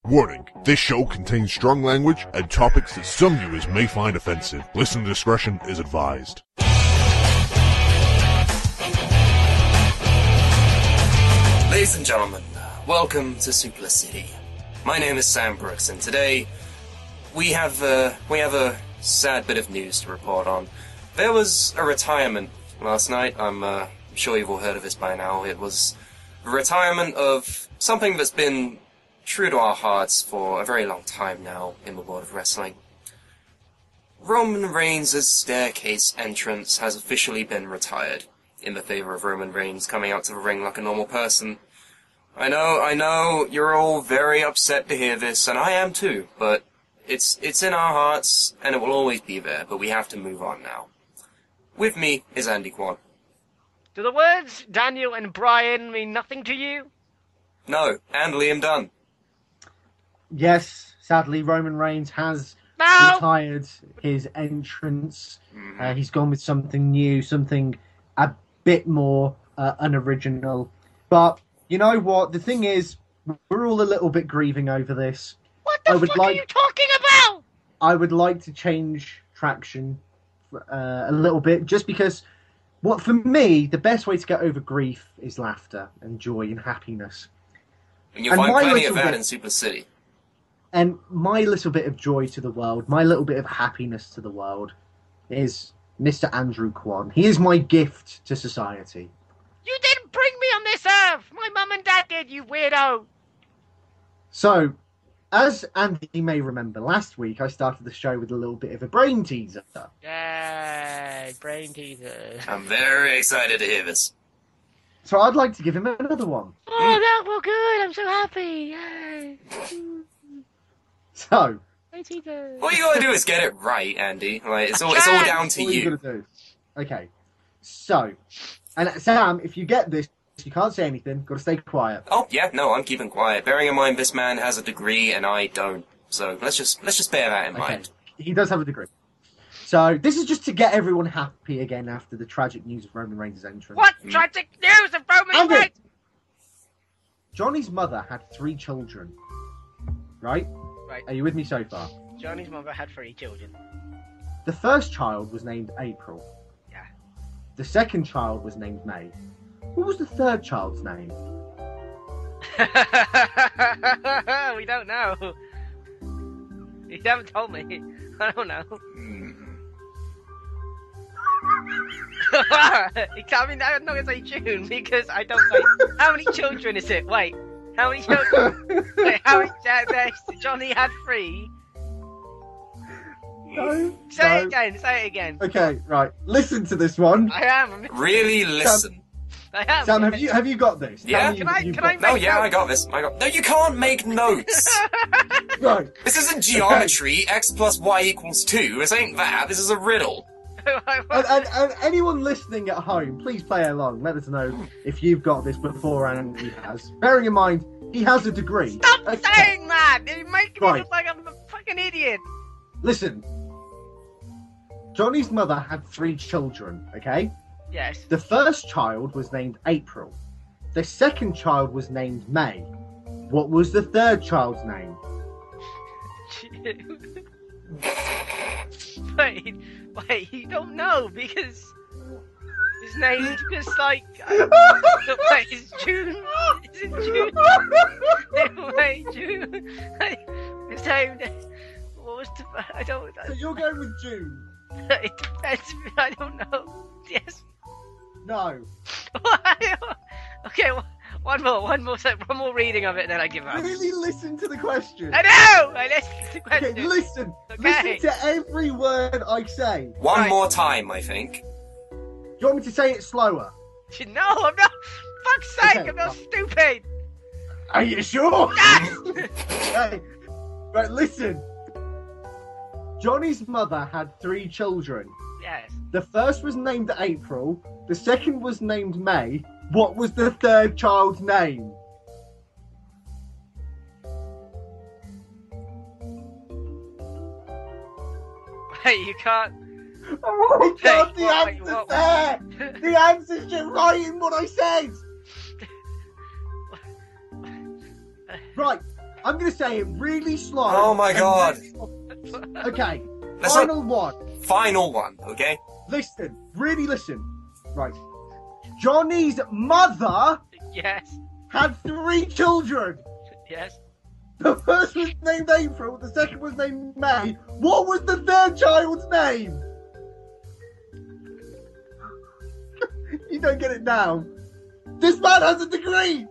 Warning, this show contains strong language and topics that some viewers may find offensive. Listener discretion is advised. Ladies and gentlemen, welcome to Supla City. My name is Sam Brooks, and today we have a sad bit of news to report on. There was a retirement last night. I'm sure you've all heard of this by now. It was the retirement of something that's been true to our hearts for a very long time now in the world of wrestling. Roman Reigns' staircase entrance has officially been retired, in the favor of Roman Reigns coming out to the ring like a normal person. I know, you're all very upset to hear this, and I am too, but it's in our hearts, and it will always be there, but we have to move on now. With me is Andy Kwan. Do the words Daniel and Brian mean nothing to you? No, and Liam Dunn. Yes, sadly, Roman Reigns has retired his entrance. He's gone with something new, something a bit more unoriginal. But you know what? The thing is, we're all a little bit grieving over this. What the fuck are you talking about? I would like to change traction a little bit, just because, for me, the best way to get over grief is laughter and joy and happiness. And you'll find plenty of that in Super City. And my little bit of joy to the world, my little bit of happiness to the world, is Mr. Andrew Kwan. He is my gift to society. You didn't bring me on this earth! My mum and dad did, you weirdo! So, as Andy may remember, last week I started the show with a little bit of a brain teaser. Yay, brain teaser. I'm very excited to hear this. So I'd like to give him another one. Oh, that was good! I'm so happy! Yay! So, brain teaser. All you gotta do is get it right, Andy. Like, it's all down to what you. Are you gonna do? Okay. So, and Sam, if you get this, you can't say anything. Got to stay quiet. Oh yeah, no, I'm keeping quiet. Bearing in mind this man has a degree and I don't, so let's just bear that in mind. He does have a degree. So this is just to get everyone happy again after the tragic news of Roman Reigns' entrance. What tragic news of Roman Reigns? Johnny's mother had 3 children. Right? Right. Are you with me so far? Johnny's mother had 3 children. The first child was named April. Yeah. The second child was named May. What was the third child's name? We don't know. You haven't told me. I don't know. I mean, I'm not going to say June because I don't know. How many children is it? Wait. How many children? Wait, how many? Johnny had 3. No. Say it again. Okay, right. Listen to this one. I am. Really listen. I am. Sam, have you got this? Yeah. Can I make No, yeah, notes? I got this. No, you can't make notes. Right. This isn't geometry. Okay. X plus Y equals 2. This ain't that. This is a riddle. And anyone listening at home, please play along. Let us know if you've got this before Andy has. Bearing in mind, he has a degree. Stop saying that! You're making me look like I'm a fucking idiot. Listen. Johnny's mother had 3 children, okay? Yes. The first child was named April. The second child was named May. What was the third child's name? Wait, you don't know because his name is like. Wait, it's June. Is it June? Wait, June. His name. What was the? I don't. So you're going with June? It depends. I don't know. Yes. No. Okay, one more reading of it, and then I give up. Really listen to the question. I know! I listen to the question. Okay, listen. Okay. Listen to every word I say. One more time, I think. Do you want me to say it slower? No, I'm not. Fuck's sake, Okay, I'm not stupid. Are you sure? Yes! Okay. Right, listen. Johnny's mother had 3 children. Yes. The first was named April. The second was named May. What was the third child's name? Hey, you can't. Oh my God, the Hey, answer's there! The answer's just right in what I said! Right, I'm going to say it really slow. Oh my god. Okay, That's final one. Final one, okay? Listen, really listen. Right. Johnny's mother Yes. had 3 children. Yes. The first was named April, the second was named May. What was the third child's name? You don't get it now. This man has a degree.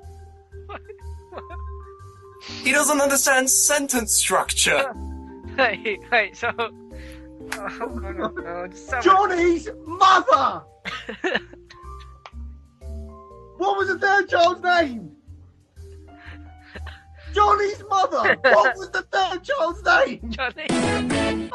He doesn't understand sentence structure. Hey, so. Oh my god, so much- Johnny's mother. What was the third child's name? Johnny's mother. What was the third child's name? Johnny.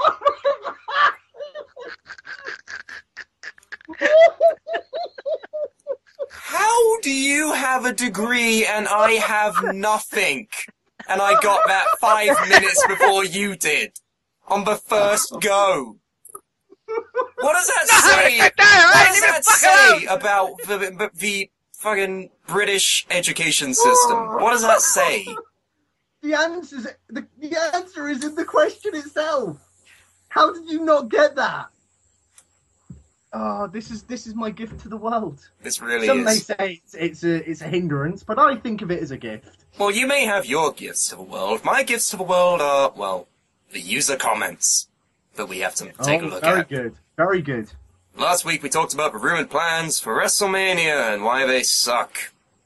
How do you have a degree and I have nothing? And I got that 5 minutes before you did. On the first go. What does that say? What does that say about the fucking British education system? What does that say? The answer is in the question itself. How did you not get that? Oh, this is my gift to the world. This really Some may is. say it's a hindrance, but I think of it as a gift. Well, you may have your gifts to the world. My gifts to the world are, well, the user comments that we have to take a look very at. good, very good. Last week we talked about the ruined plans for WrestleMania and why they suck.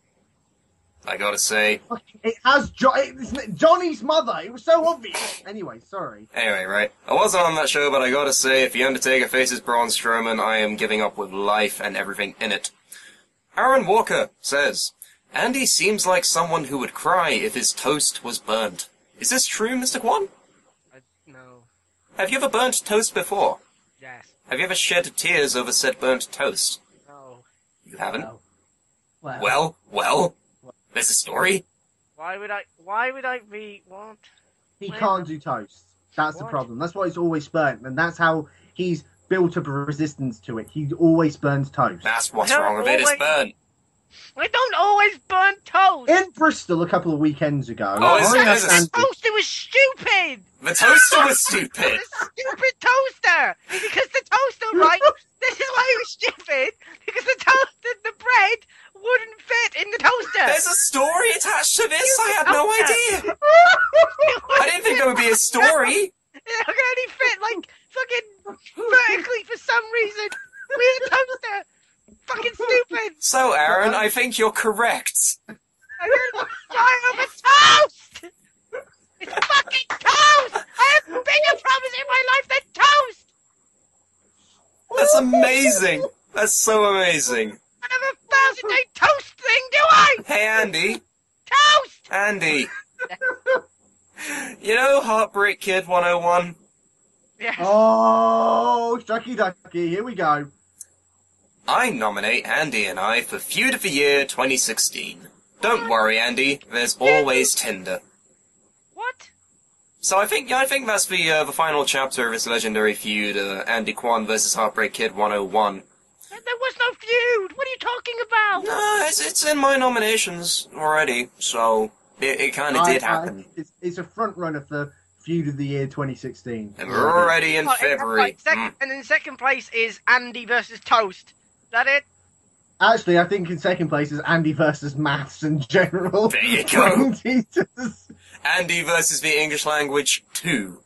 I gotta say. It has it's Johnny's mother. It was so obvious. Anyway, sorry. Anyway, right. I wasn't on that show, but I gotta say, if The Undertaker faces Braun Strowman, I am giving up with life and everything in it. Aaron Walker says, Andy seems like someone who would cry if his toast was burnt. Is this true, Mr. Kwan? No. Have you ever burnt toast before? Yes. Have you ever shed tears over said burnt toast? No. You haven't? Well, Well, there's a story. Why would I be what? he can't do toast. That's the What? problem. That's why it's always burnt, and that's how he's built up a resistance to it. He always burns toast. That's what's No, wrong with it, it's always- burnt. I don't always burn toast. In Bristol a couple of weekends ago, Oh, is I it? had Is it? Andy- Toaster was stupid. The toaster was stupid. The stupid toaster. Because the toaster, right? This is why it was stupid. Because the toaster, the bread wouldn't fit in the toaster. There's a story attached to this? I had no idea. It I didn't think there would be a story. It could only fit like fucking vertically for some reason. Weird toaster. Fucking stupid. So, Aaron, I think you're correct. I'm gonna fry over toast. It's fucking toast. I have bigger problems in my life than toast. That's amazing. That's so amazing. I have a 1,000-day toast thing, do I? Hey, Andy. Toast. Andy. You know Heartbreak Kid 101? Yes. Oh, Ducky Ducky, here we go. I nominate Andy and I for Feud of the Year 2016. Don't worry, Andy. There's always Tinder. What? So I think that's the final chapter of this legendary feud, Andy Kwan versus Heartbreak Kid 101. There was no feud. What are you talking about? No, it's in my nominations already, so it kind of did happen. It's a front runner for Feud of the Year 2016. And we're already in Oh, February. And in second place is Andy versus Toast. Is that it? Actually, I think in second place is Andy versus Maths in general. There you go. From teachers. Andy versus the English language 2.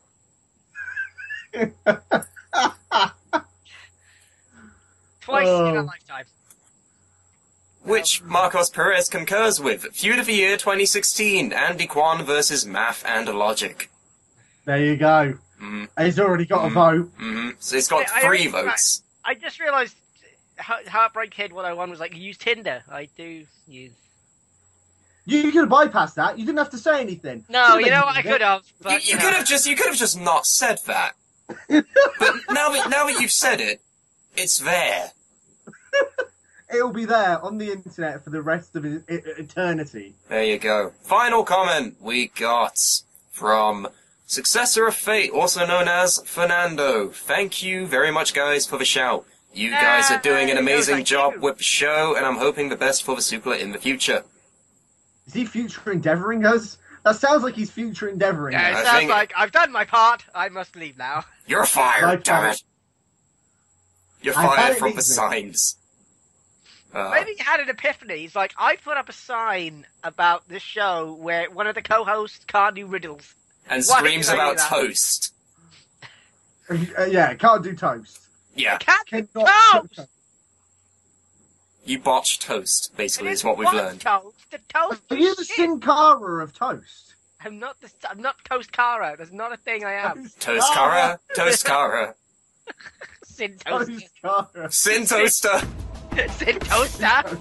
Twice in a Oh. lifetime. Which Marcos Perez concurs with. Feud of the Year 2016, Andy Kwan versus Math and Logic. There you go. Mm. He's already got a vote. So it's got I 3 already- votes. I just realised Heartbreak Kid 101 was like, use Tinder. I do use... You could have bypassed that. You didn't have to say anything. No, Should've you know what? I mentioned could it. have. But, You know. could have just not said that. But now that you've said it, it's there. It'll be there on the internet for the rest of eternity. There you go. Final comment we got from Successor of Fate, also known as Fernando. Thank you very much, guys, for the shout. You guys are doing an amazing thank job you. with the show, and I'm hoping the best for the Supla in the future. Is he future endeavouring us? That sounds like he's future endeavouring. Yeah, I it sounds think- like I've done my part. I must leave now. You're fired, Right, damn Tom. it! You're I bet fired it from the means it. signs. Maybe he had an epiphany. He's like, I put up a sign about this show where one of the co-hosts can't do riddles. And Why screams did I do about that? toast. Yeah, can't do toast. Yeah, Can't do Cannot toast! you botched toast, basically, It is what we've was learned. Toast. The toast Are is you the shit. Sin Cara of toast? I'm not Toast Cara. That's not a thing I am. Toast Cara, Toast Cara, Sin Toast. Toast Cara. Sin Toaster. Sin Toaster.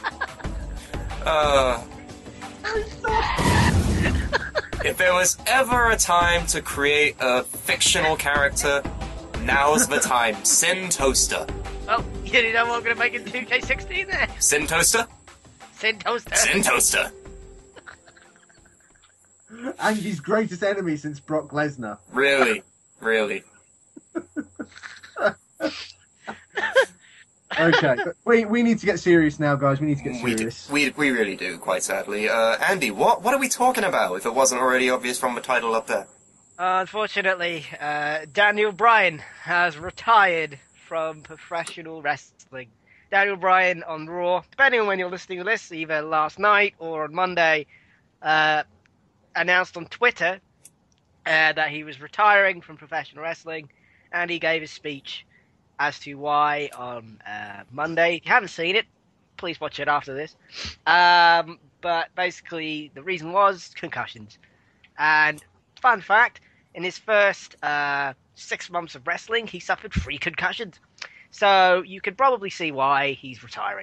If there was ever a time to create a fictional character, now's the time. Sin Toaster. Oh, you know what I'm going to make in 2K16 there? Sin Toaster? Sin Toaster. Sin Toaster. Andy's greatest enemy since Brock Lesnar. Really? Really? Okay, but we need to get serious now, guys. We need to get We, do, serious. we really do, quite sadly. Andy, what are we talking about, if it wasn't already obvious from the title up there? Unfortunately, Daniel Bryan has retired from professional wrestling. Daniel Bryan on Raw, depending on when you're listening to this, either last night or on Monday, announced on Twitter that he was retiring from professional wrestling, and he gave his speech as to why on Monday. If you haven't seen it, please watch it after this. But basically, the reason was concussions. And fun fact, in his first 6 months of wrestling, he suffered 3 concussions. So you can probably see why he's retiring.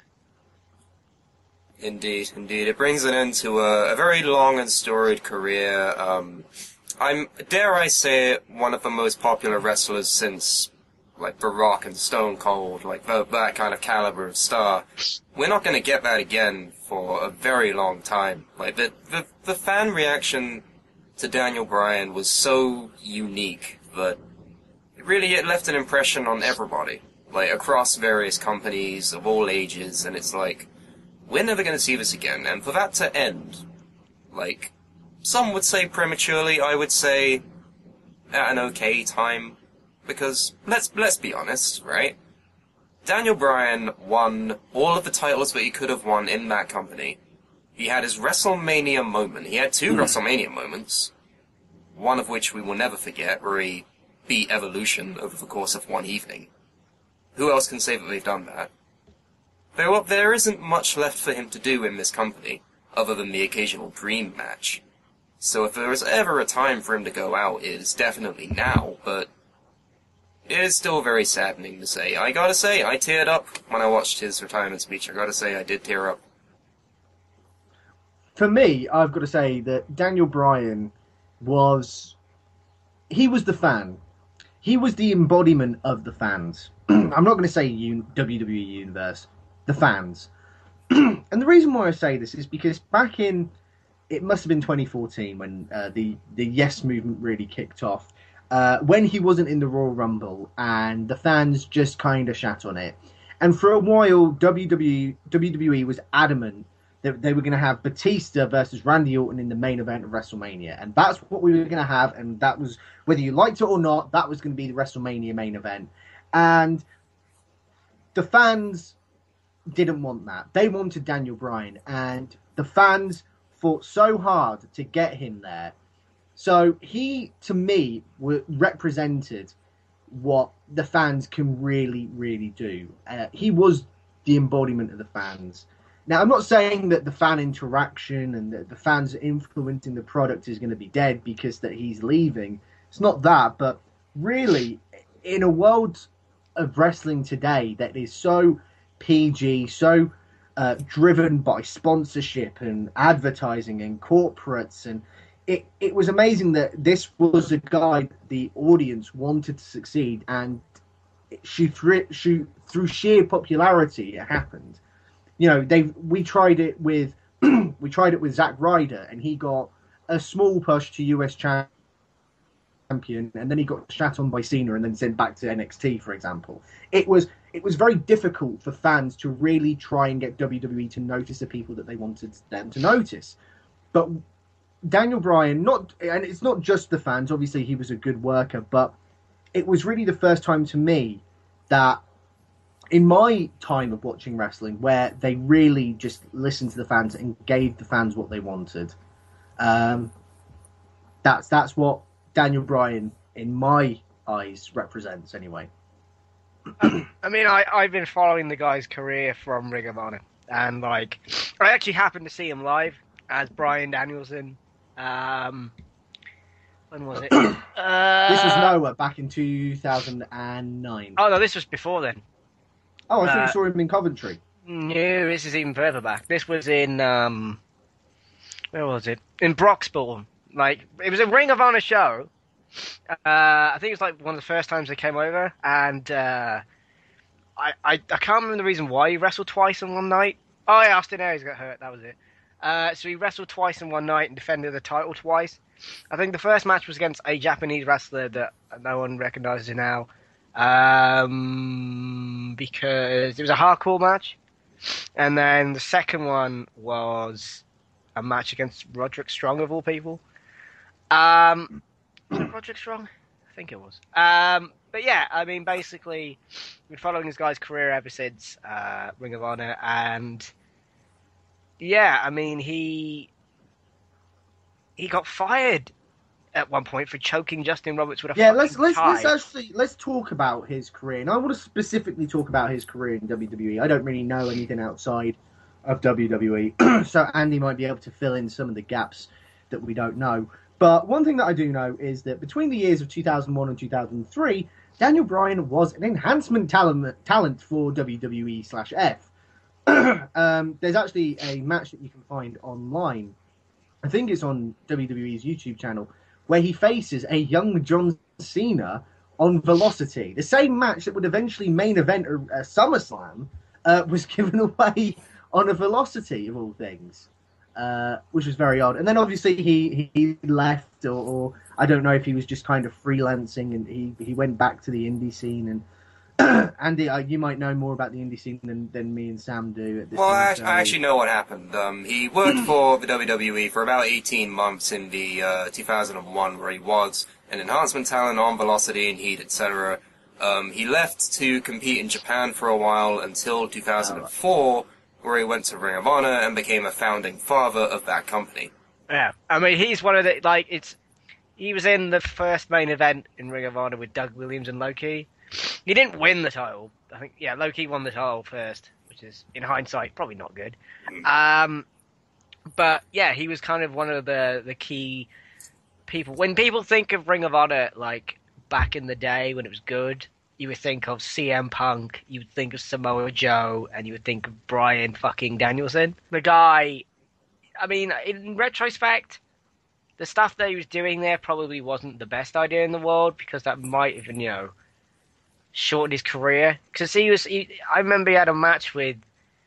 Indeed, indeed. It brings an end to a very long and storied career. I'm, dare I say it, one of the most popular wrestlers since, like, The Rock and Stone Cold, like, that kind of caliber of star. We're not going to get that again for a very long time. Like, the fan reaction to Daniel Bryan was so unique that it left an impression on everybody, like, across various companies of all ages, and it's like, we're never going to see this again. And for that to end, like, some would say prematurely, I would say at an okay time, because let's be honest, right? Daniel Bryan won all of the titles that he could have won in that company. He had his WrestleMania moment. He had 2 WrestleMania moments, one of which we will never forget, where he beat Evolution over the course of one evening. Who else can say that they've done that? There isn't much left for him to do in this company, other than the occasional dream match. So if there was ever a time for him to go out, it is definitely now, but it is still very saddening to say. I gotta say, I teared up when I watched his retirement speech. I gotta say, I did tear up. For me, I've got to say that Daniel Bryan he was the fan. He was the embodiment of the fans. I'm not going to say WWE Universe, the fans. And the reason why I say this is because back in, it must have been 2014 when the Yes movement really kicked off, when he wasn't in the Royal Rumble and the fans just kind of shat on it. And for a while, WWE was adamant that they were going to have Batista versus Randy Orton in the main event of WrestleMania. And that's what we were going to have. And that was, whether you liked it or not, that was going to be the WrestleMania main event. And the fans didn't want that. They wanted Daniel Bryan. And the fans fought so hard to get him there. So he, to me, represented what the fans can really, really do. He was the embodiment of the fans. Now, I'm not saying that the fan interaction and the fans influencing the product is going to be dead because that he's leaving. It's not that, but really, in a world of wrestling today that is so PG, so driven by sponsorship and advertising and corporates, and it was amazing that this was a guy the audience wanted to succeed, and through sheer popularity, it happened. You know, we tried it with Zack Ryder, and he got a small push to US champion, and then he got shat on by Cena, and then sent back to NXT, for example. It was very difficult for fans to really try and get WWE to notice the people that they wanted them to notice. But Daniel Bryan, and it's not just the fans. Obviously, he was a good worker, but it was really the first time to me that, in my time of watching wrestling, where they really just listened to the fans and gave the fans what they wanted. That's what Daniel Bryan, in my eyes, represents anyway. I mean, I've been following the guy's career from Ring of Honor, and like, I actually happened to see him live as Bryan Danielson. When was it? This was Noah back in 2009. Oh no, this was before then. Oh, I thought you saw him in Coventry. No, this is even further back. This was in where was it? In Broxbourne. Like, it was a Ring of Honor show. I think it was like one of the first times they came over, and I can't remember the reason why he wrestled twice in one night. Oh yeah, Austin Aries got hurt. That was it. So he wrestled twice in one night and defended the title twice. I think the first match was against a Japanese wrestler that no one recognizes now, because it was a hardcore match. And then the second one was a match against Roderick Strong, of all people. Was it Roderick Strong? I think it was. But yeah, I mean, basically, we've been following this guy's career ever since Ring of Honor, and yeah, I mean, he got fired at one point for choking Justin Roberts with a fucking tie. Let's talk about his career, and I want to specifically talk about his career in WWE. I don't really know anything outside of WWE, so Andy might be able to fill in some of the gaps that we don't know. But one thing that I do know is that between the years of 2001 and 2003, Daniel Bryan was an enhancement talent for WWE/F. There's actually a match that you can find online. I think it's on WWE's YouTube channel, where he faces a young John Cena on Velocity. The same match that would eventually main event a SummerSlam was given away on a Velocity, of all things. Which was very odd. And then obviously he left, or I don't know if he was just kind of freelancing, and he went back to the indie scene. And Andy, you might know more about the indie scene than me and Sam do. At this I actually know what happened. He worked for the WWE for about 18 months in the 2001, where he was an enhancement talent on Velocity and Heat, etc. He left to compete in Japan for a while until 2004. Where he went to Ring of Honor and became a founding father of that company. Yeah, I mean, he's one of the, he was in the first main event in Ring of Honor with Doug Williams and Low-Ki. He didn't win the title. I think, yeah, Low-Ki won the title first, which is, in hindsight, probably not good. But, yeah, he was kind of one of the key people. When people think of Ring of Honor, like, back in the day when it was good, you would think of CM Punk, you would think of Samoa Joe, and you would think of Bryan fucking Danielson. The guy, I mean, in retrospect, the stuff that he was doing there probably wasn't the best idea in the world, because that might have, shortened his career. Because I remember he had a match with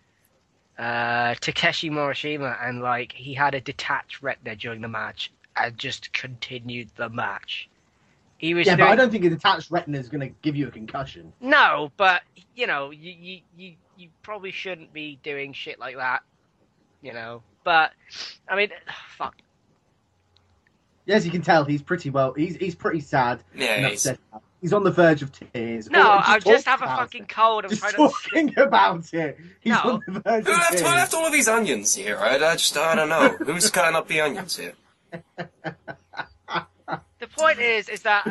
Takeshi Morishima, and, he had a detached retina during the match, and just continued the match. But I don't think a detached retina is going to give you a concussion. No, but, you probably shouldn't be doing shit like that, But, I mean, fuck. Yeah, as you can tell, he's pretty pretty sad. Yeah, he's on the verge of tears. No, I just have a fucking cold. I'm just talking about it. He's on the verge of tears. Who left all of these onions here? I don't know. Who's cutting up the onions here? The point is that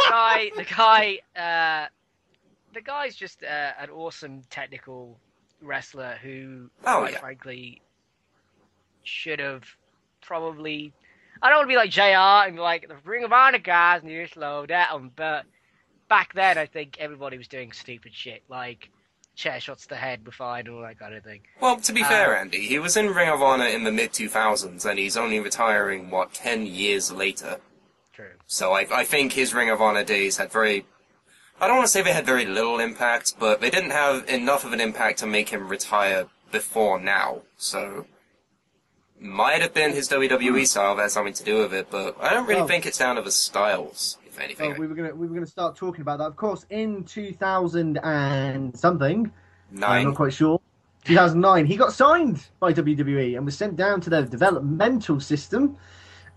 the guy's just an awesome technical wrestler who, frankly, should have probably. I don't want to be like JR and be like the Ring of Honor guys need to slow down, but back then I think everybody was doing stupid shit like chair shots to the head were fine and all that kind of thing. Well, to be fair, Andy, he was in Ring of Honor in the mid 2000s, and he's only retiring 10 years later. True. So I think his Ring of Honor days had I don't want to say they had very little impact, but they didn't have enough of an impact to make him retire before now. So, might have been his WWE style that had something to do with it, but I don't really think it's down to the styles, if anything. We were gonna start talking about that. Of course, in 2000 and something, I'm not quite sure, 2009, he got signed by WWE and was sent down to their developmental system.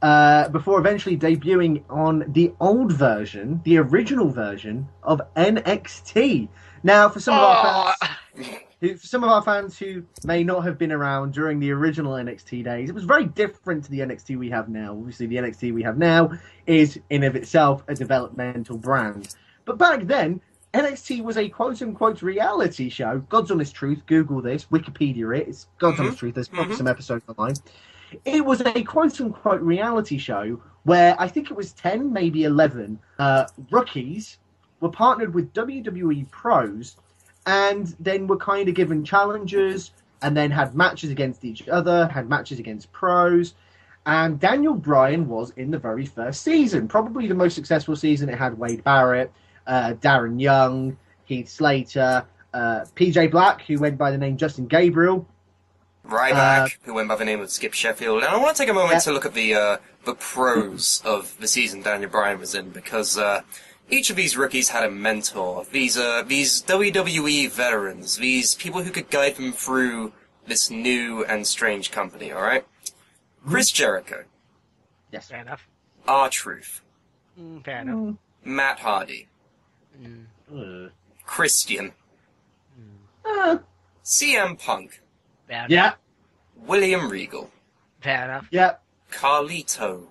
before eventually debuting on the old version, the original version of NXT. Now, for some of our fans who may not have been around during the original NXT days, it was very different to the NXT we have now. Obviously, the NXT we have now is, in of itself, a developmental brand. But back then, NXT was a quote-unquote reality show. God's honest truth, Google this, Wikipedia it. It's God's honest truth. There's probably some episodes online. It was a quote-unquote reality show where I think it was 10, maybe 11 rookies were partnered with WWE pros and then were kind of given challenges and then had matches against each other, had matches against pros. And Daniel Bryan was in the very first season, probably the most successful season. It had Wade Barrett, Darren Young, Heath Slater, PJ Black, who went by the name Justin Gabriel. Ryback, who went by the name of Skip Sheffield. And I want to take a moment to look at the pros of the season Daniel Bryan was in, because each of these rookies had a mentor. These WWE veterans, these people who could guide them through this new and strange company, alright? Chris Jericho. Yes. Fair enough. R-Truth. Fair enough. Matt Hardy. Christian. CM Punk. Fair enough. Yeah. William Regal. Fair enough. Yeah. Carlito.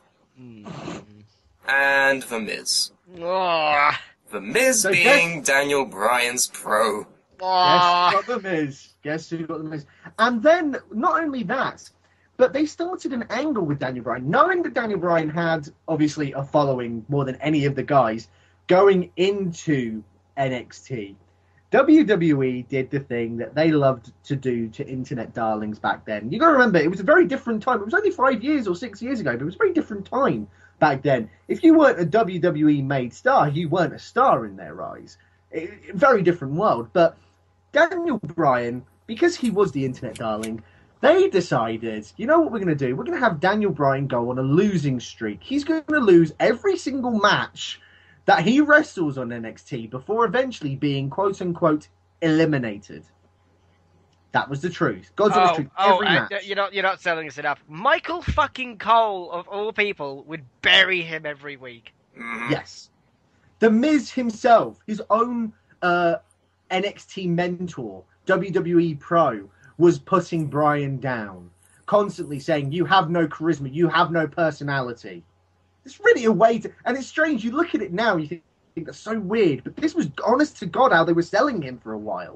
And The Miz. Oh. The Miz So being Daniel Bryan's pro. Oh. Yes, got the Miz. Guess who got the Miz? And then, not only that, but they started an angle with Daniel Bryan, knowing that Daniel Bryan had, obviously, a following more than any of the guys, going into NXT. WWE did the thing that they loved to do to internet darlings back then. You got to remember, it was a very different time. It was only 5 years or 6 years ago, but it was a very different time back then. If you weren't a WWE-made star, you weren't a star in their eyes. Very different world. But Daniel Bryan, because he was the internet darling, they decided, you know what we're going to do? We're going to have Daniel Bryan go on a losing streak. He's going to lose every single match that he wrestles on NXT before eventually being quote-unquote eliminated. That was the truth. God's honest truth. Every match. You're not selling us enough. Michael fucking Cole, of all people, would bury him every week. Yes. The Miz himself, his own NXT mentor, WWE Pro, was putting Bryan down, constantly saying, you have no charisma, you have no personality. It's really a way to... And it's strange, you look at it now, you think that's so weird, but this was, honest to God, how they were selling him for a while.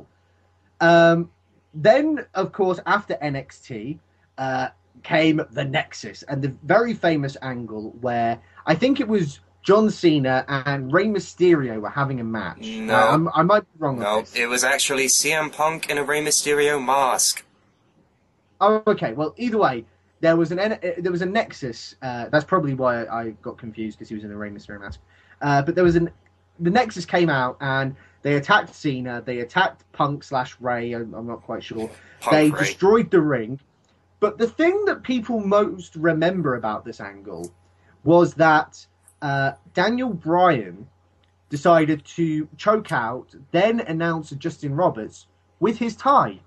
Then, of course, after NXT, came the Nexus, and the very famous angle where I think it was John Cena and Rey Mysterio were having a match. No. I might be wrong No, on this. it was actually CM Punk in a Rey Mysterio mask. Oh, okay. Well, either way, there was a Nexus. That's probably why I got confused, because he was in a Rey Mysterio mask. But the Nexus came out and they attacked Cena. They attacked Punk/Ray. I'm not quite sure. They destroyed the ring. But the thing that people most remember about this angle was that Daniel Bryan decided to choke out then announcer Justin Roberts with his tie.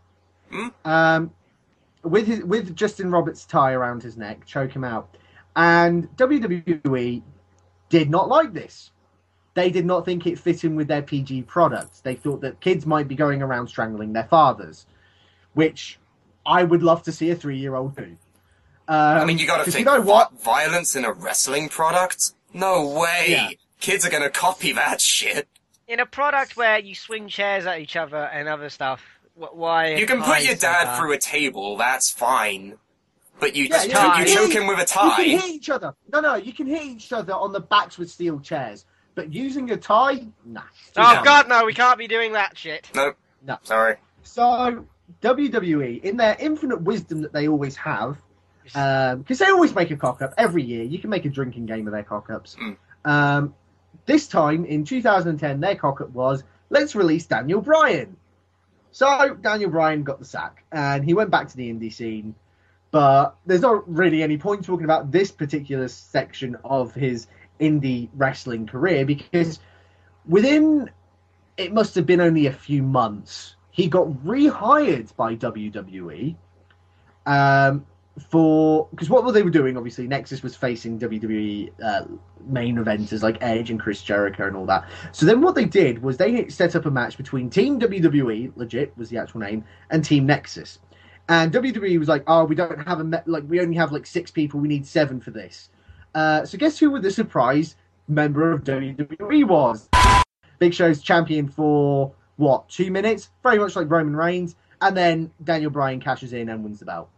With Justin Roberts' tie around his neck, choke him out. And WWE did not like this. They did not think it fit in with their PG products. They thought that kids might be going around strangling their fathers, which I would love to see a 3-year-old do. I mean, you gotta think, you know what? Violence in a wrestling product? No way! Yeah. Kids are gonna copy that shit. In a product where you swing chairs at each other and other stuff, why... You can put your dad through a table, that's fine. But you choke him with a You tie. can hit each other. No, you can hit each other on the backs with steel chairs. But using a tie? Nah. Oh, God, no, we can't be doing that shit. Nope. No. Sorry. So, WWE, in their infinite wisdom that they always have, because they always make a cock-up every year. You can make a drinking game of their cock-ups. This time, in 2010, their cock-up was, let's release Daniel Bryan. So, Daniel Bryan got the sack, and he went back to the indie scene. But there's not really any point talking about this particular section of his indie wrestling career, because within, it must have been only a few months, he got rehired by WWE because what they were doing, obviously, Nexus was facing WWE main eventers like Edge and Chris Jericho and all that. So then what they did was they set up a match between Team WWE, legit was the actual name, and Team Nexus. And WWE was like, oh, we don't have we only have like 6 people, we need 7 for this. So guess who the surprise member of WWE was? Big Show's champion for, 2 minutes? Very much like Roman Reigns. And then Daniel Bryan cashes in and wins the belt.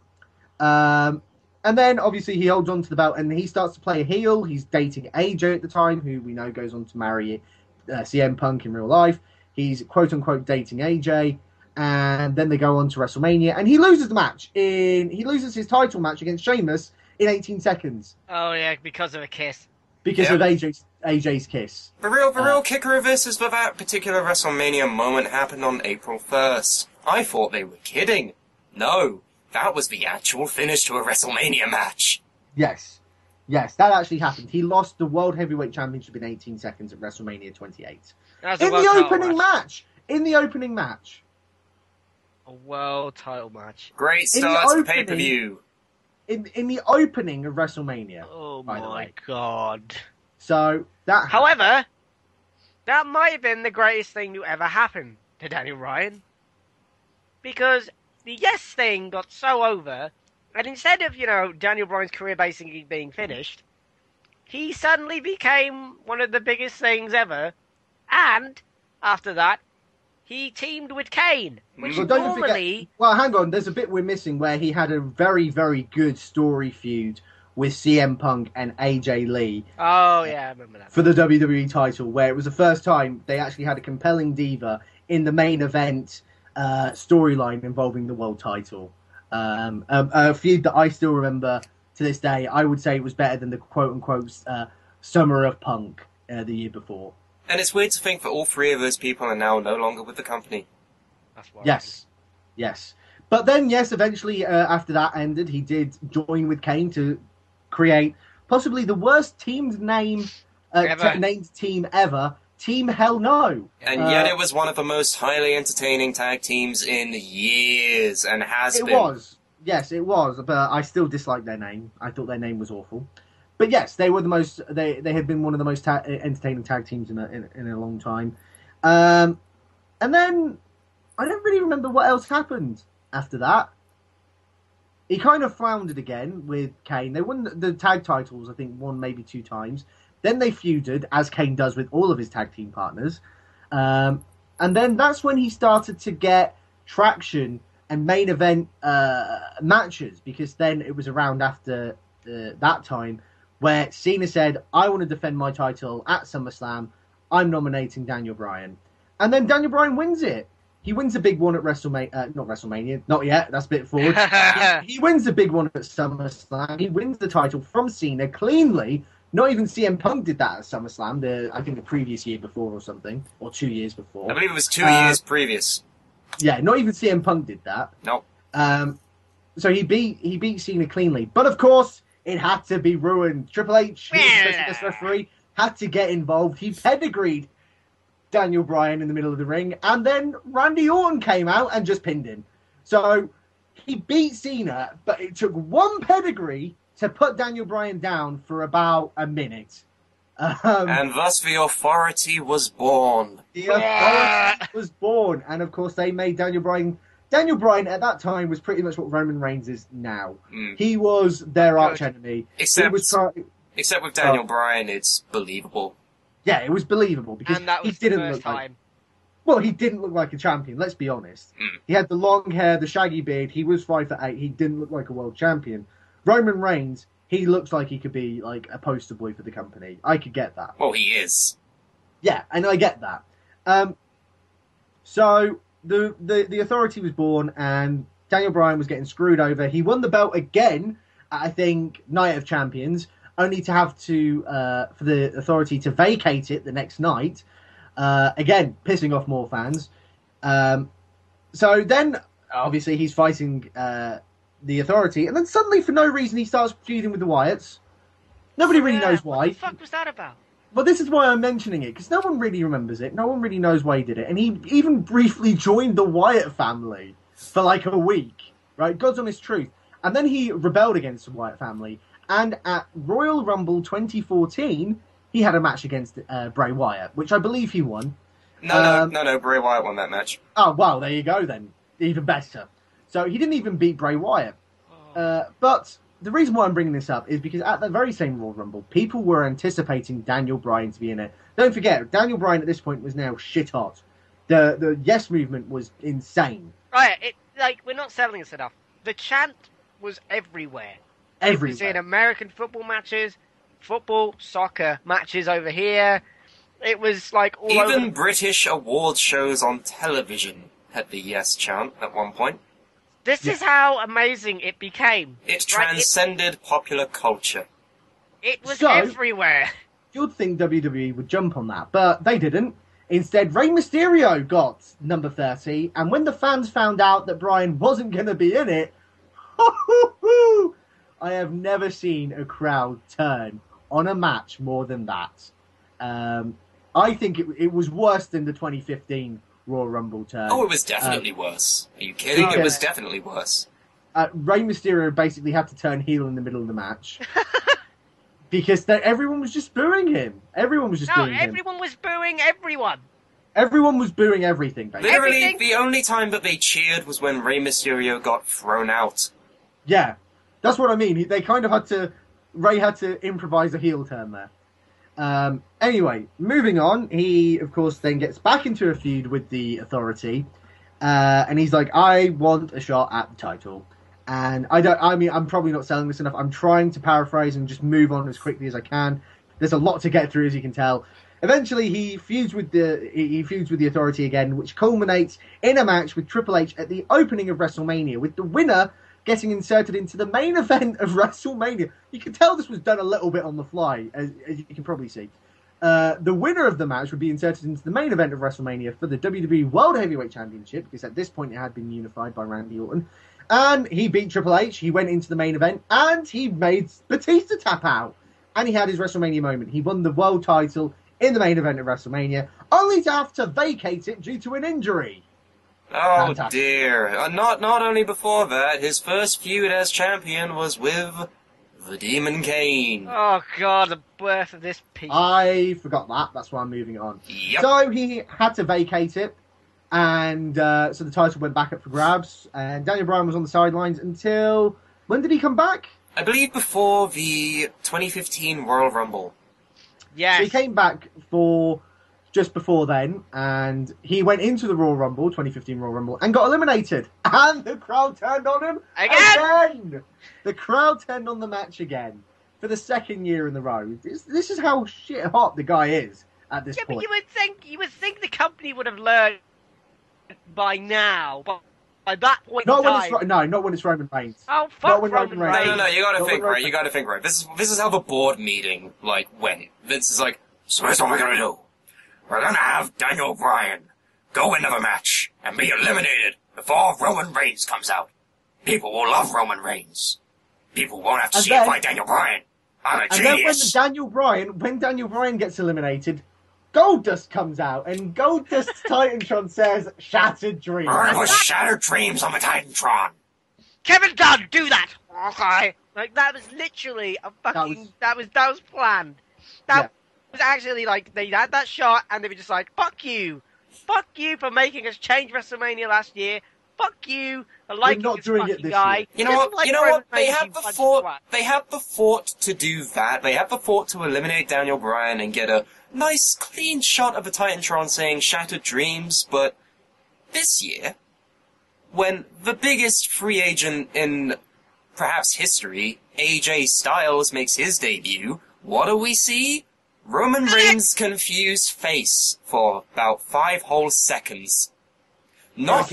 And then, obviously, he holds on to the belt and he starts to play a heel. He's dating AJ at the time, who we know goes on to marry CM Punk in real life. He's quote-unquote dating AJ. And then they go on to WrestleMania. And he loses the match. He loses his title match against Sheamus in 18 seconds. Oh, yeah, because of a kiss. Because of AJ's kiss. The real kicker of this is that particular WrestleMania moment happened on April 1st. I thought they were kidding. No. That was the actual finish to a WrestleMania match. Yes, that actually happened. He lost the World Heavyweight Championship in 18 seconds at WrestleMania 28. In the opening match. A world title match. Great start to the pay-per-view. In the opening of WrestleMania. Oh my god. So, that... However, that might have been the greatest thing to ever happen to Daniel Bryan. Because... the yes thing got so over, and instead of, Daniel Bryan's career basically being finished, he suddenly became one of the biggest things ever, and, after that, he teamed with Kane, which normally... Well, hang on, there's a bit we're missing where he had a very, very good story feud with CM Punk and AJ Lee. Oh, yeah, I remember that. For the WWE title, where it was the first time they actually had a compelling diva in the main event... storyline involving the world title. A feud that I still remember to this day. I would say it was better than the quote-unquote Summer of Punk the year before. And it's weird to think that all 3 of those people are now no longer with the company. That's wild. Yes. But then, eventually after that ended, he did join with Kane to create possibly the worst named team ever, Team Hell No. And yet it was one of the most highly entertaining tag teams in years, and has been. It was. Yes, it was, but I still dislike their name. I thought their name was awful. But yes, they were the most. They had been one of the most entertaining tag teams in a long time. And then I don't really remember what else happened after that. He kind of floundered again with Kane. They won the tag titles, I think, maybe 2 times. Then they feuded, as Kane does with all of his tag team partners. And then that's when he started to get traction and main event matches, because then it was around after that time where Cena said, I want to defend my title at SummerSlam. I'm nominating Daniel Bryan. And then Daniel Bryan wins it. He wins a big one at WrestleMania. Not WrestleMania. Not yet. That's a bit forward. he wins the big one at SummerSlam. He wins the title from Cena cleanly. Not even CM Punk did that at SummerSlam, I think the previous year before or something, or 2 years before. I believe it was 2 years previous. Yeah, not even CM Punk did that. No. So he beat Cena cleanly. But of course, it had to be ruined. Triple H, the specialist referee, had to get involved. He pedigreed Daniel Bryan in the middle of the ring, and then Randy Orton came out and just pinned him. So he beat Cena, but it took one pedigree to put Daniel Bryan down for about a minute. And thus the Authority was born. The Authority was born. And of course they made Daniel Bryan... Daniel Bryan at that time was pretty much what Roman Reigns is now. He was their archenemy. Except with Daniel Bryan, it's believable. Yeah, it was believable because and that was he didn't the first look like... time. Well, he didn't look like a champion, let's be honest. He had the long hair, the shaggy beard, he was 5'8", he didn't look like a world champion. Roman Reigns, he looks like he could be like a poster boy for the company. I could get that. Well, he is. Yeah, and I get that. So the Authority was born, and Daniel Bryan was getting screwed over. He won the belt again at, I think, Night of Champions, only to have to for the Authority to vacate it the next night. Again, pissing off more fans. So then, obviously, he's fighting the Authority, and then suddenly, for no reason, he starts feuding with the Wyatts. Nobody really knows why. What the fuck was that about? Well, this is why I'm mentioning it, because no one really remembers it. No one really knows why he did it. And he even briefly joined the Wyatt family for like a week, right? God's honest truth. And then he rebelled against the Wyatt family. And at Royal Rumble 2014, he had a match against Bray Wyatt, which I believe he won. No, Bray Wyatt won that match. Oh, well, there you go then. Even better. So he didn't even beat Bray Wyatt. But the reason why I'm bringing this up is because at the very same Royal Rumble, people were anticipating Daniel Bryan to be in it. Don't forget, Daniel Bryan at this point was now shit hot. The Yes movement was insane. Right, we're not selling this enough. The chant was everywhere. It was in American football matches, football, soccer matches over here. It was like all Even over... British award shows on television had the Yes chant at one point. This is how amazing it became. It transcended popular culture. It was everywhere. You'd think WWE would jump on that, but they didn't. Instead, Rey Mysterio got number 30, and when the fans found out that Bryan wasn't going to be in it, I have never seen a crowd turn on a match more than that. I think it was worse than the 2015 Royal Rumble turn. Oh, it was definitely worse. Are you kidding? It was definitely worse. Rey Mysterio basically had to turn heel in the middle of the match. Because everyone was just booing him. Everyone was just booing him. No, everyone was booing everyone. Everyone was booing everything, basically. Literally, the only time that they cheered was when Rey Mysterio got thrown out. Yeah, that's what I mean. They kind of had to... Rey had to improvise a heel turn there. Anyway, moving on, he, of course, then gets back into a feud with the Authority. And he's like, I want a shot at the title. And I'm probably not selling this enough. I'm trying to paraphrase and just move on as quickly as I can. There's a lot to get through, as you can tell. Eventually, he feuds with the Authority again, which culminates in a match with Triple H at the opening of WrestleMania, with the winner getting inserted into the main event of WrestleMania. You can tell this was done a little bit on the fly, as you can probably see. The winner of the match would be inserted into the main event of WrestleMania for the WWE World Heavyweight Championship, because at this point it had been unified by Randy Orton. And he beat Triple H, he went into the main event, and he made Batista tap out. And he had his WrestleMania moment. He won the world title in the main event of WrestleMania, only to have to vacate it due to an injury. Oh, Fantastic. dear. Not only before that, his first feud as champion was with the Demon Kane. Oh, God, the birth of this piece. I forgot that. That's why I'm moving on. Yep. So he had to vacate it, and so the title went back up for grabs, and Daniel Bryan was on the sidelines until... When did he come back? I believe before the 2015 Royal Rumble. Yes. So he came back for just before then, and he went into the Royal Rumble, 2015 Royal Rumble, and got eliminated. And the crowd turned on him again! The crowd turned on the match again for the second year in a row. This is how shit hot the guy is at this point. But you would think the company would have learned by now. But by that point, not when it's Roman Reigns. Oh, fuck Roman Reigns. No, you gotta think right. You gotta think right. This is how the board meeting went. Vince is like, so here's what we're gonna do. We're gonna have Daniel Bryan go into the match and be eliminated before Roman Reigns comes out. People will love Roman Reigns. People won't have to see it by Daniel Bryan. I'm a genius. And then when Daniel Bryan gets eliminated, Goldust comes out, and Goldust's Titantron says, "Shattered Dreams." We're gonna put Shattered Dreams on the Titantron. Kevin Dunn, do that. Okay. Like, that was literally a fucking... That was planned. That was actually, like, they had that shot, and they were just like, fuck you. Fuck you for making us change WrestleMania last year. Fuck you for liking this fucking guy. Year. You know what? They have the fort to do that. They have the fort to eliminate Daniel Bryan and get a nice, clean shot of the Titantron saying Shattered Dreams, but this year, when the biggest free agent in perhaps history, AJ Styles, makes his debut, what do we see? Roman Reigns' confused face for about 5 whole seconds. Not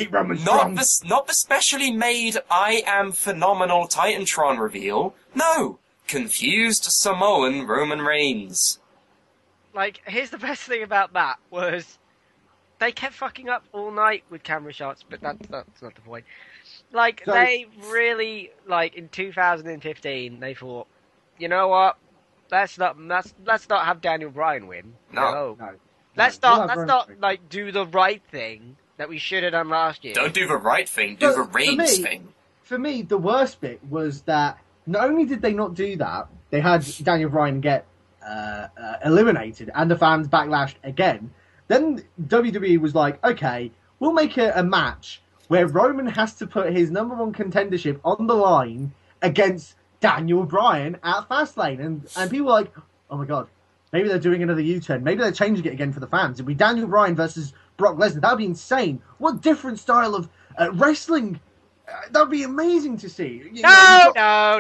the specially made I am phenomenal Titantron reveal. No, confused Samoan Roman Reigns. Like, here's the best thing about that was they kept fucking up all night with camera shots, but that's not the point. Like, they really, like, in 2015, they thought, you know what? Let's not have Daniel Bryan win. No. Let's not like do the right thing that we should have done last year. Don't do the right thing. Do the Reigns thing. for me, the worst bit was that not only did they not do that, they had Daniel Bryan get eliminated and the fans backlashed again. Then WWE was like, okay, we'll make a match where Roman has to put his number one contendership on the line against Daniel Bryan at Fastlane. And people were like, oh my God, maybe they're doing another U-turn. Maybe they're changing it again for the fans. It'd be Daniel Bryan versus Brock Lesnar. That would be insane. What different style of wrestling. That would be amazing to see. No.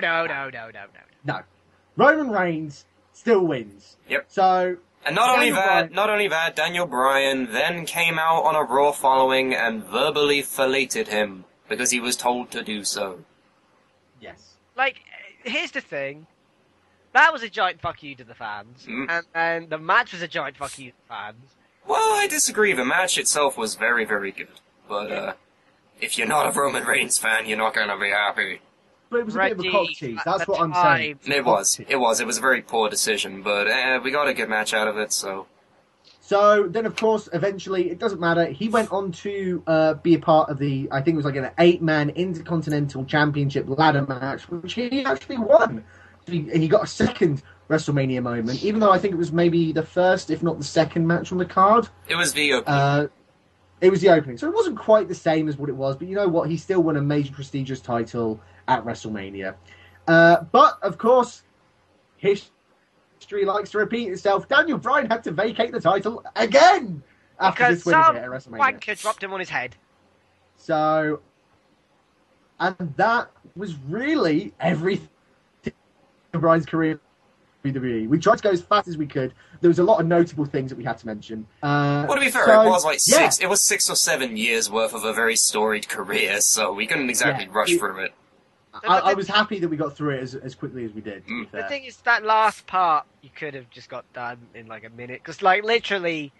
No. Roman Reigns still wins. Yep. So, and not only that, Daniel Bryan then came out on a Raw following and verbally filleted him because he was told to do so. yes. Like, here's the thing. That was a giant fuck you to the fans, and the match was a giant fuck you to the fans. Well, I disagree. The match itself was very, very good. But, if you're not a Roman Reigns fan, you're not going to be happy. But it was a bit of a cock tease. That's what I'm saying. It was a very poor decision, but we got a good match out of it, so... So then, of course, eventually, it doesn't matter. He went on to be a part of the, I think it was like an 8-man Intercontinental Championship ladder match, which he actually won. He got a second WrestleMania moment, even though I think it was maybe the first, if not the second match on the card. It was the opening. It was the opening. So it wasn't quite the same as what it was, but you know what? He still won a major prestigious title at WrestleMania. But, of course, history likes to repeat itself. Daniel Bryan had to vacate the title again after this winning it at WrestleMania. Wanker dropped him on his head. So, and that was really everything in Bryan's career in WWE. We tried to go as fast as we could. There was a lot of notable things that we had to mention. Well, to be fair, it was like 6 or 7 years worth of a very storied career, so we couldn't exactly rush through it. I was happy that we got through it as quickly as we did. The thing is, that last part, you could have just got done in like a minute. Because, like, literally,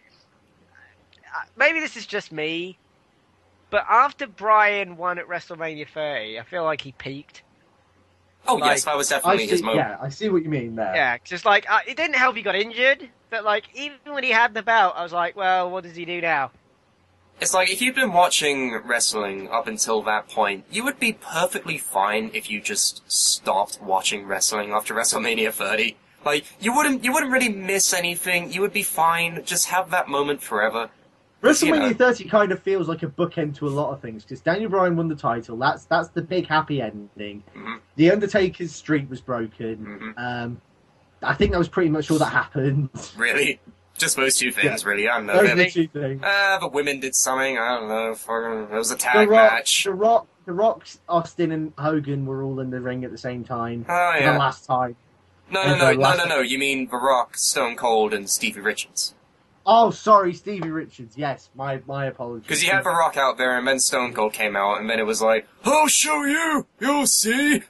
maybe this is just me, but after Bryan won at WrestleMania 30, I feel like he peaked. Oh, yes, that was definitely his moment. Yeah, I see what you mean there. Yeah, just like, it didn't help he got injured, but, like, even when he had the belt, I was like, well, what does he do now? It's like, if you've been watching wrestling up until that point, you would be perfectly fine if you just stopped watching wrestling after WrestleMania 30. Like, you wouldn't really miss anything, you would be fine, just have that moment forever. WrestleMania 30 kind of feels like a bookend to a lot of things, because Daniel Bryan won the title, that's the big happy ending. Mm-hmm. The Undertaker's streak was broken. Mm-hmm. I think that was pretty much all that happened. Really? Just those two things, really. I don't know. Those are the two things. The women did something. I don't know. It was a tag match. The Rock, Austin, and Hogan were all in the ring at the same time. Oh, yeah. The last time. No. You mean The Rock, Stone Cold, and Stevie Richards. Oh, sorry, Stevie Richards. Yes, my apologies. Because you had The Rock out there, and then Stone Cold came out, and then it was like, I'll show you! You'll see!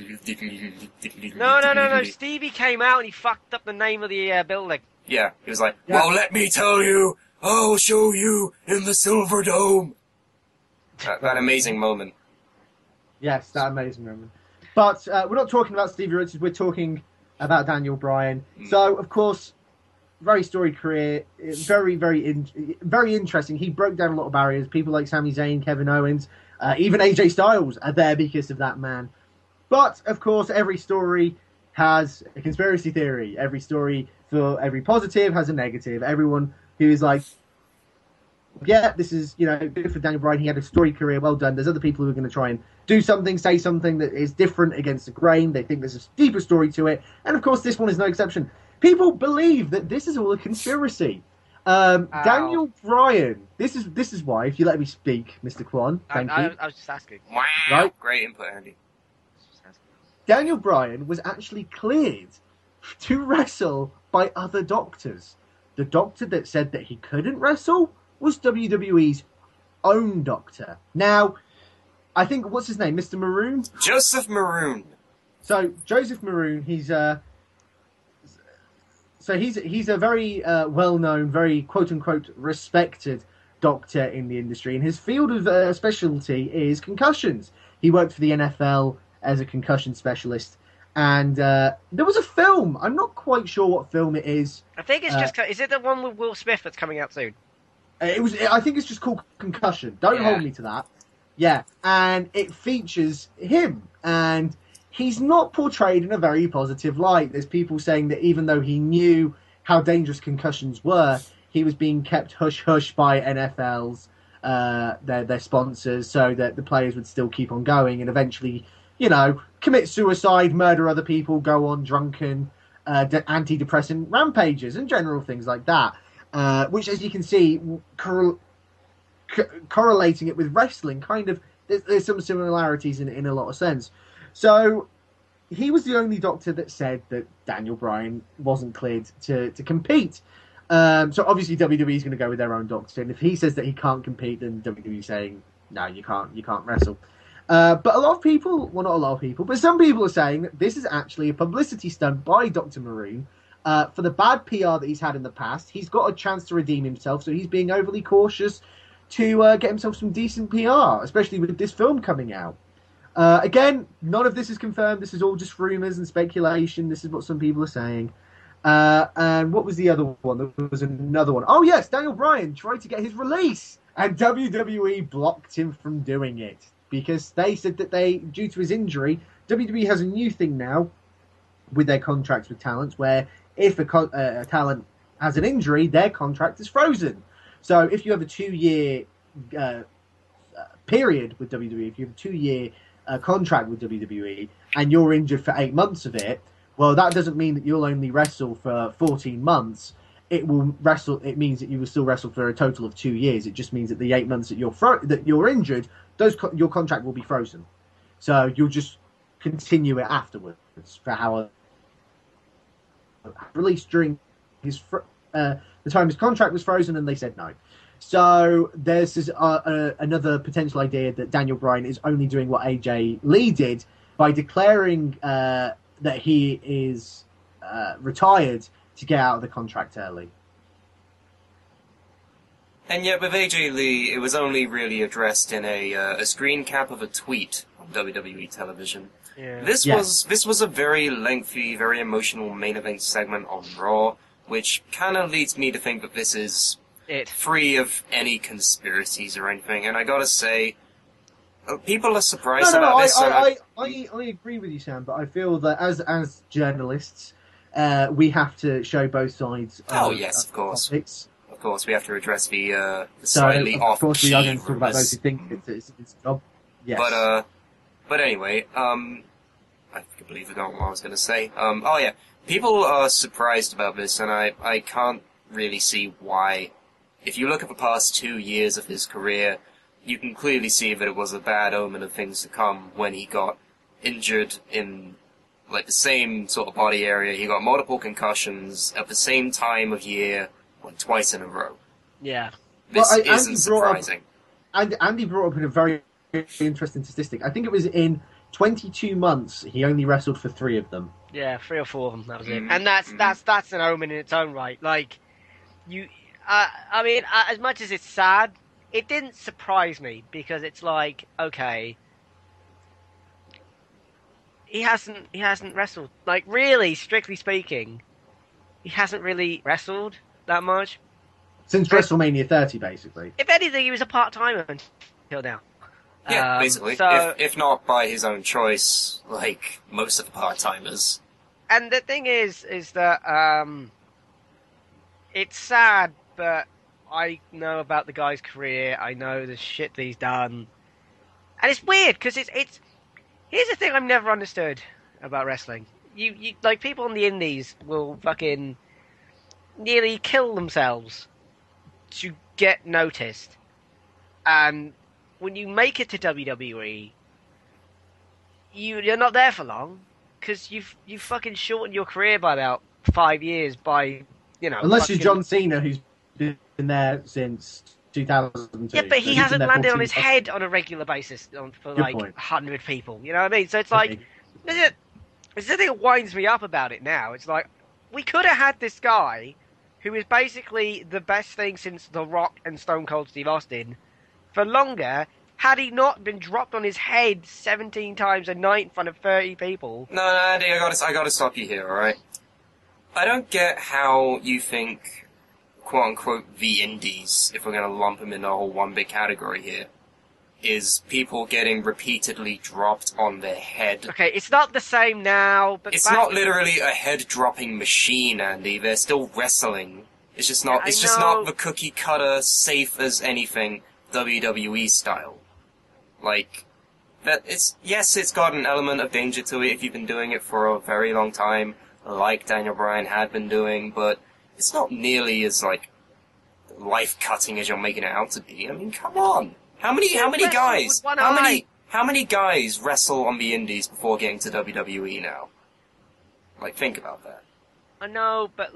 No. Stevie came out and he fucked up the name of the building. Yeah, he was like, well, let me tell you, I'll show you in the Silver Dome. That amazing moment. Yes, that amazing moment. But we're not talking about Stevie Richards, we're talking about Daniel Bryan. So, of course, very storied career, very, very interesting. He broke down a lot of barriers. People like Sami Zayn, Kevin Owens, even AJ Styles are there because of that man. But, of course, every story has a conspiracy theory. Every story for every positive has a negative. Everyone who is like, yeah, this is, good for Daniel Bryan. He had a storied career. Well done. There's other people who are going to try and do something, say something that is different against the grain. They think there's a deeper story to it. And, of course, this one is no exception. People believe that this is all a conspiracy. Daniel Bryan, this is why, if you let me speak, Mr. Kwan, thank you. I was just asking. Wow. Right? Great input, Andy. Daniel Bryan was actually cleared to wrestle by other doctors. The doctor that said that he couldn't wrestle was WWE's own doctor. Now, I think, what's his name? Mr. Maroon? Joseph Maroon. So, Joseph Maroon, he's a very well-known, very quote-unquote respected doctor in the industry. And his field of specialty is concussions. He worked for the NFL as a concussion specialist. And there was a film. I'm not quite sure what film it is. I think it's just... Is it the one with Will Smith that's coming out soon? I think it's just called Concussion. Don't hold me to that. Yeah, and it features him, and he's not portrayed in a very positive light. There's people saying that even though he knew how dangerous concussions were, he was being kept hush-hush by NFL's, their sponsors, so that the players would still keep on going and eventually, commit suicide, murder other people, go on drunken, antidepressant rampages and general things like that, which, as you can see, correlating it with wrestling, kind of, there's some similarities in a lot of sense. So he was the only doctor that said that Daniel Bryan wasn't cleared to compete. So obviously WWE is going to go with their own doctor, and if he says that he can't compete, then WWE is saying, no, you can't wrestle. But a lot of people, well, not a lot of people, but some people are saying that this is actually a publicity stunt by Dr. Maroon for the bad PR that he's had in the past. He's got a chance to redeem himself, so he's being overly cautious to get himself some decent PR, especially with this film coming out. Again, none of this is confirmed. This is all just rumours and speculation. This is what some people are saying. And what was the other one? There was another one. Oh, yes, Daniel Bryan tried to get his release, and WWE blocked him from doing it because they said that due to his injury, WWE has a new thing now with their contracts with talents where if a talent has an injury, their contract is frozen. So if you have a 2-year period with WWE, if you have a 2-year contract with WWE, and you're injured for 8 months of it, well, that doesn't mean that you'll only wrestle for 14 months. It means that you will still wrestle for a total of 2 years. It just means that the 8 months that you're injured, your contract will be frozen. So you'll just continue it afterwards for how released during his the time his contract was frozen, and they said no. So there's another potential idea that Daniel Bryan is only doing what AJ Lee did by declaring that he is retired to get out of the contract early. And yet with AJ Lee, it was only really addressed in a screen cap of a tweet on WWE television. Yeah. This was a very lengthy, very emotional main event segment on Raw, which kind of leads me to think that this is free of any conspiracies or anything. And I gotta say, people are surprised about this. I agree with you, Sam, but I feel that as journalists, we have to show both sides. Yes, of course. Topics. Of course, we have to address the slightly off-key Of course, we are going to talk about those who think it's a job. Yes. But anyway, I completely forgot what I was going to say. People are surprised about this, and I can't really see why. If you look at the past 2 years of his career, you can clearly see that it was a bad omen of things to come when he got injured in the same sort of body area. He got multiple concussions at the same time of year, twice in a row. Yeah. This isn't surprising. Andy brought up a very interesting statistic. I think it was in 22 months he only wrestled for 3 of them. Yeah, 3 or 4 of them, that was it. And that's an omen in its own right. As much as it's sad, it didn't surprise me, because it's okay, he hasn't wrestled. Really, strictly speaking, he hasn't really wrestled that much. Since WrestleMania 30, basically. If anything, he was a part-timer until now. Yeah, basically. So, if not by his own choice, like most of the part-timers. And the thing is that it's sad, but I know about the guy's career. I know the shit that he's done. And it's weird, because it's... Here's the thing I've never understood about wrestling. You people on the indies will fucking nearly kill themselves to get noticed. And when you make it to WWE, you're not there for long, because you've fucking shortened your career by about 5 years by, Unless you're John Cena, who's been there since 2002. Yeah, but he hasn't landed on his head on a regular basis for 100 people. You know what I mean? So it's it's the thing that winds me up about it now. It's we could have had this guy who is basically the best thing since The Rock and Stone Cold Steve Austin for longer, had he not been dropped on his head 17 times a night in front of 30 people. No, Andy, I gotta stop you here, alright? I don't get how you think, quote-unquote, the indies, if we're gonna lump them in a whole one big category here, is people getting repeatedly dropped on their head. Okay, it's not the same now, but it's not literally a head-dropping machine, Andy. They're still wrestling. It's just not. It's just not the cookie cutter, safe as anything WWE style. Like that. It's got an element of danger to it if you've been doing it for a very long time, like Daniel Bryan had been doing, but it's not nearly as like life-cutting as you're making it out to be. I mean, come on. How many guys wrestle on the indies before getting to WWE now? Like, think about that. I know, but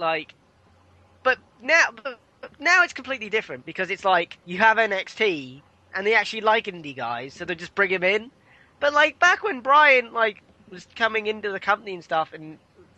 now it's completely different because it's like you have NXT and they actually like indie guys, so they just bring him in. But like back when Bryan was coming into the company and stuff, and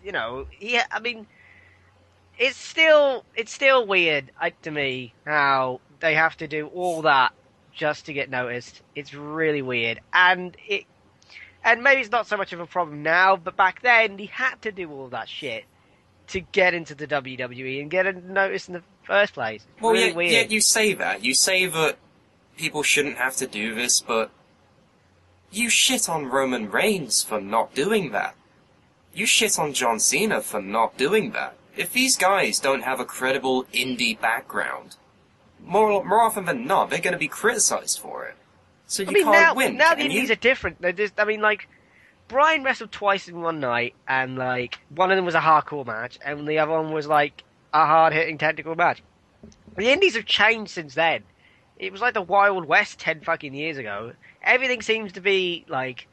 it's still weird to me how they have to do all that just to get noticed. It's really weird, and maybe it's not so much of a problem now, but back then he had to do all that shit to get into the WWE and get noticed in the first place. It's really weird. Yeah, you say that. You say that people shouldn't have to do this, but you shit on Roman Reigns for not doing that. You shit on John Cena for not doing that. If these guys don't have a credible indie background, more often than not, they're going to be criticized for it. So you can't win. Now the indies are different. They're just, Bryan wrestled twice in one night, and one of them was a hardcore match, and the other one was a hard-hitting technical match. The indies have changed since then. It was like the Wild West 10 fucking years ago. Everything seems to be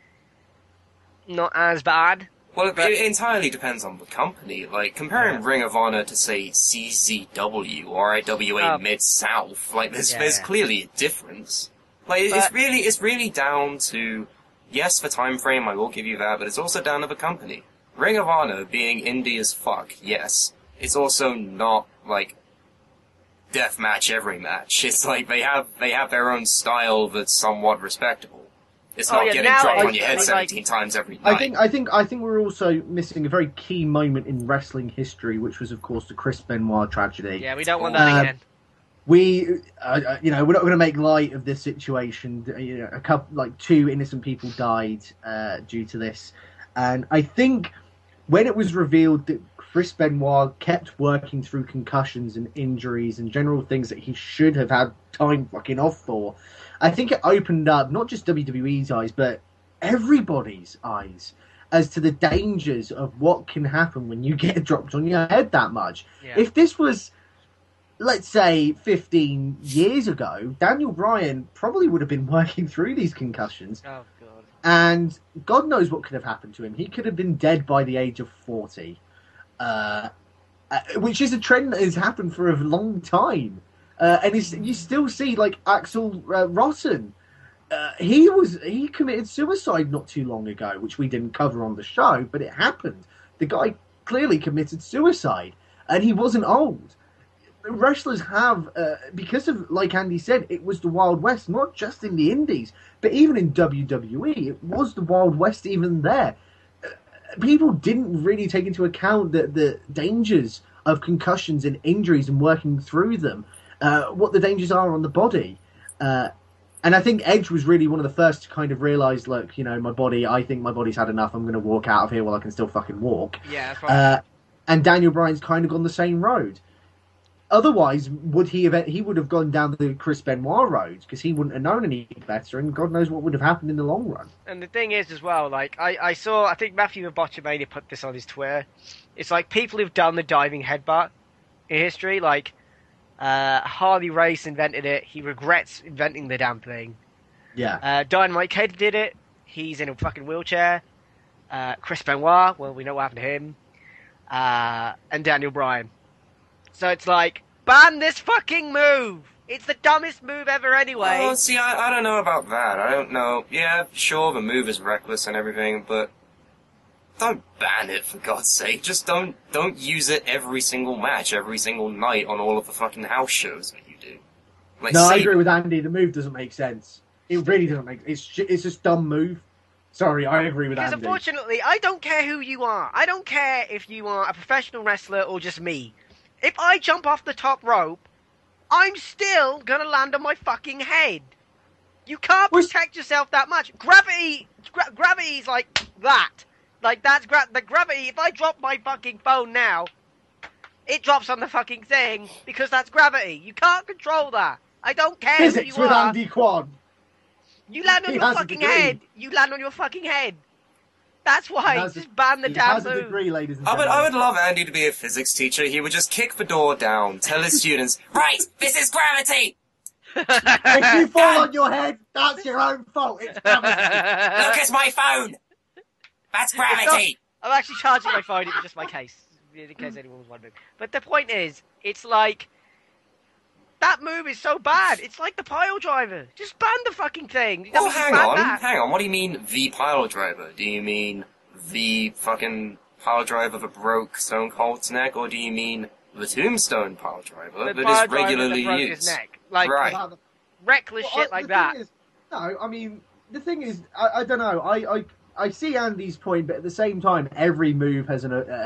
not as bad. Well, it entirely depends on the company. Like, comparing Ring of Honor to, say, CZW or IWA Mid-South, there's clearly a difference. It's really down to, yes, the time frame, I will give you that, but it's also down to the company. Ring of Honor being indie as fuck, yes. It's also not, deathmatch every match. It's they have their own style that's somewhat respectable. It's not getting dropped on your head 17 times every night. I think we're also missing a very key moment in wrestling history, which was, of course, the Chris Benoit tragedy. Yeah, we don't want that again. We're not going to make light of this situation. Two innocent people died due to this, and I think when it was revealed that Chris Benoit kept working through concussions and injuries and general things that he should have had time fucking off for, I think it opened up not just WWE's eyes, but everybody's eyes as to the dangers of what can happen when you get dropped on your head that much. Yeah. If this was, let's say, 15 years ago, Daniel Bryan probably would have been working through these concussions. Oh, God. And God knows what could have happened to him. He could have been dead by the age of 40, which is a trend that has happened for a long time. And you still see, Axel Rotten. He committed suicide not too long ago, which we didn't cover on the show, but it happened. The guy clearly committed suicide, and he wasn't old. Wrestlers have, because of, like Andy said, it was the Wild West, not just in the indies, but even in WWE, it was the Wild West even there. People didn't really take into account the dangers of concussions and injuries and working through them. What the dangers are on the body. And I think Edge was really one of the first to kind of realise, I think my body's had enough, I'm going to walk out of here while I can still fucking walk. Yeah, that's right. And Daniel Bryan's kind of gone the same road. Otherwise, he would have gone down the Chris Benoit road, because he wouldn't have known any better, and God knows what would have happened in the long run. And the thing is, as well, I think Matthew Botchamania put this on his Twitter, it's people who've done the diving headbutt in history, Harley Race invented it. He regrets inventing the damn thing. Yeah. Dynamite Kid did it. He's in a fucking wheelchair. Chris Benoit, well, we know what happened to him. And Daniel Bryan. So it's ban this fucking move. It's the dumbest move ever anyway. Oh, see, I don't know about that. I don't know. Yeah, sure, the move is reckless and everything, but don't ban it, for God's sake. Just don't use it every single match, every single night on all of the fucking house shows that you do. I agree with Andy. The move doesn't make sense. It really doesn't make sense. It's just dumb move. Sorry, I agree with Andy. Because unfortunately, I don't care who you are. I don't care if you are a professional wrestler or just me. If I jump off the top rope, I'm still gonna land on my fucking head. You can't protect yourself that much. Gravity's like that. Like, that's the gravity. If I drop my fucking phone now, it drops on the fucking thing because that's gravity. You can't control that. I don't care Physics who you with are. Andy Quad. You land on He your has a fucking degree. head. You land on your fucking head. That's why. Just ban the He damn has a move. degree, ladies and I gentlemen. would love Andy to be a physics teacher. He would just kick the door down, tell his students, right, this is gravity! If you fall on your head, that's your own fault. It's gravity. Look at my phone! That's gravity! I'm actually charging my phone. It was just my case, in case anyone was wondering. But the point is, it's like that move is so bad. It's like the pile driver. Just ban the fucking thing. You Oh, don't hang ban on, that. hang on. What do you mean, the pile driver? Do you mean the fucking pile driver that broke Stone Cold's neck, or do you mean the tombstone pile driver The that pile is driver regularly that broke used? his neck. Like, Right. reckless Well, shit like the that. thing is, no, I mean, the thing is, I don't know. I see Andy's point, but at the same time, every move has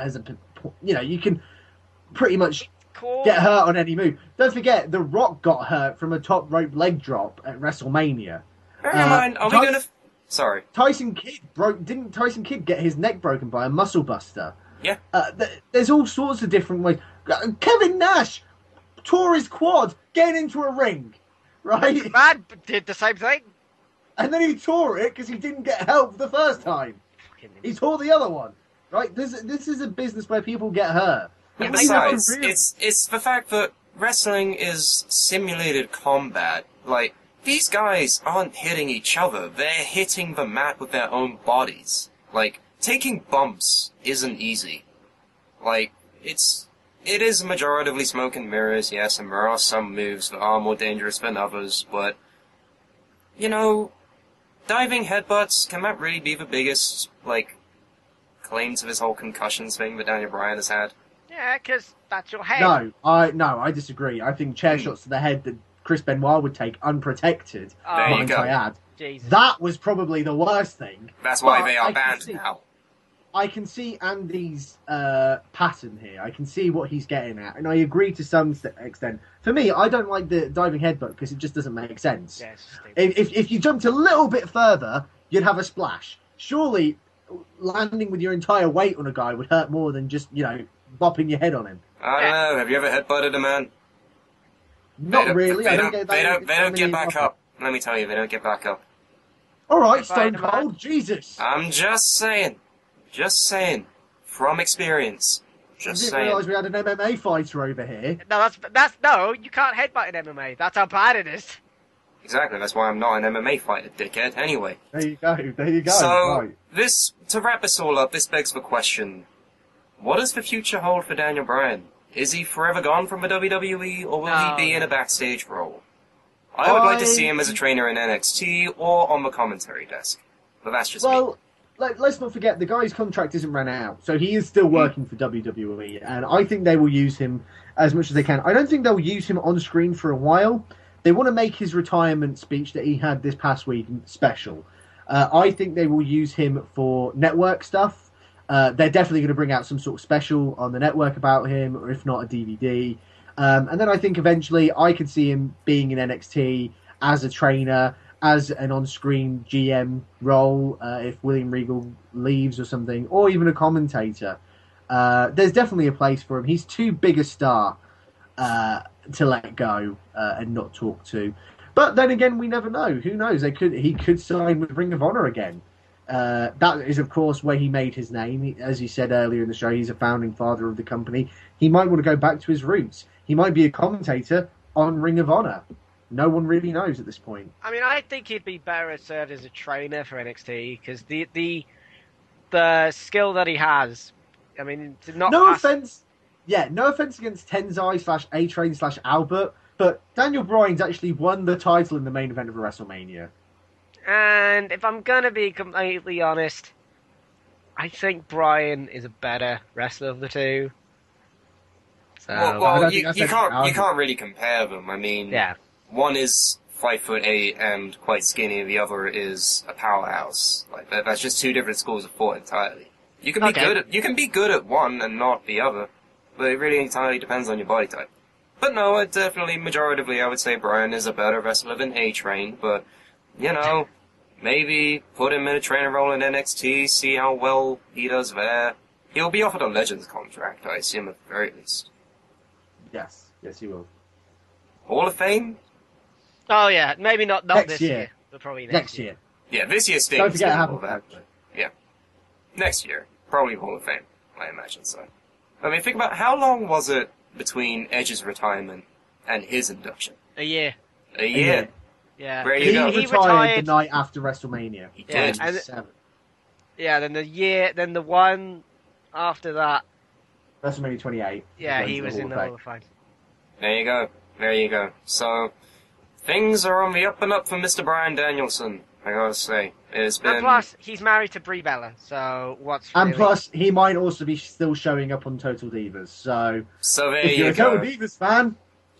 you can pretty much Cool. get hurt on any move. Don't forget, The Rock got hurt from a top rope leg drop at WrestleMania. Bear in mind, are we Tyson- gonna... Sorry. Tyson Kidd didn't Tyson Kidd get his neck broken by a muscle buster? Yeah. There's all sorts of different ways. Kevin Nash tore his quad getting into a ring, right? Man did the same thing. And then he tore it because he didn't get help the first time. He tore the other one, right? This is a business where people get hurt. And We have to besides, realize- it's the fact that wrestling is simulated combat. Like, these guys aren't hitting each other, they're hitting the mat with their own bodies. Like, taking bumps isn't easy. Like, it is majoritively smoke and mirrors, yes, and there are some moves that are more dangerous than others, but, you know, diving headbutts, can that really be the biggest, like, claim to this whole concussions thing that Daniel Bryan has had? Yeah, because that's your head. No, I disagree. I think chair shots to the head that Chris Benoit would take unprotected Oh, There you behind go. Kayad. Jesus. That was probably the worst thing. That's why But they I are can banned see- now. I can see Andy's pattern here. I can see what he's getting at, and I agree to some extent. For me, I don't like the diving headbutt because it just doesn't make sense. Yeah, it's stupid. If you jumped a little bit further, you'd have a splash. Surely, landing with your entire weight on a guy would hurt more than just bopping your head on him. I don't know, have you ever headbutted a man? Not really. They I don't, get they that don't get back often. up. Let me tell you, they don't get back up. All right, If I Stone had a man- Cold. Jesus. I'm just saying. Just saying. From experience. I Just didn't saying. realise we had an MMA fighter over here. No, no, you can't headbutt in MMA. That's how bad it is. Exactly, that's why I'm not an MMA fighter, dickhead. Anyway. There you go. There you go. So, Right. to wrap this all up, this begs the question. What does the future hold for Daniel Bryan? Is he forever gone from the WWE, or will No. he be in a backstage role? I would like to see him as a trainer in NXT, or on the commentary desk. But that's just me. Well, let's not forget the guy's contract isn't run out, so he is still working for WWE, and I think they will use him as much as they can. I don't think they'll use him on screen for a while. They want to make his retirement speech that he had this past week special. I think they will use him for network stuff. They're definitely going to bring out some sort of special on the network about him, or if not a DVD. And then I think eventually I could see him being in NXT as a trainer, as an on-screen GM role, if William Regal leaves or something, or even a commentator. There's definitely a place for him. He's too big a star to let go and not talk to. But then again, we never know. Who knows? He could sign with Ring of Honor again. That is, of course, where he made his name. As he said earlier in the show, he's a founding father of the company. He might want to go back to his roots. He might be a commentator on Ring of Honor. No one really knows at this point. I mean, I think he'd be better served as a trainer for NXT because the skill that he has. I mean, to not No pass- offense. Yeah, no offense against Tenzai / A-Train / Albert, but Daniel Bryan's actually won the title in the main event of a WrestleMania. And if I'm gonna be completely honest, I think Bryan is a better wrestler of the two. So I Well, don't you think that's an can't really compare them. I mean, yeah, one is 5'8" and quite skinny, the other is a powerhouse. Like that's just two different schools of thought entirely. You can be Okay. you can be good at one and not the other, but it really entirely depends on your body type. But no, majoritively, I would say Bryan is a better wrestler than A-Train, but you know, maybe put him in a training role in NXT, see how well he does there. He'll be offered a Legends contract, I assume, at the very least. Yes, he will. Hall of Fame? Oh yeah, maybe not Next this year. year, but probably Next year. Yeah, this year Sting Don't is forget gonna how pull that. Yeah. Next year, probably Hall of Fame, I imagine so. I mean, think about how long was it between Edge's retirement and his induction? A year. A year. Yeah. There you He go. retired the night after WrestleMania. He Yeah, did. and- 27. Yeah, then the one after that, WrestleMania 28. yeah, he was in the Hall Hall of of Fame. There you go. There you go. So, things are on the up and up for Mr. Bryan Danielson, I gotta say. It's been... And plus, he's married to Brie Bella, so what's And really... plus, he might also be still showing up on Total Divas. So, So there if you're you a Total go. Divas fan,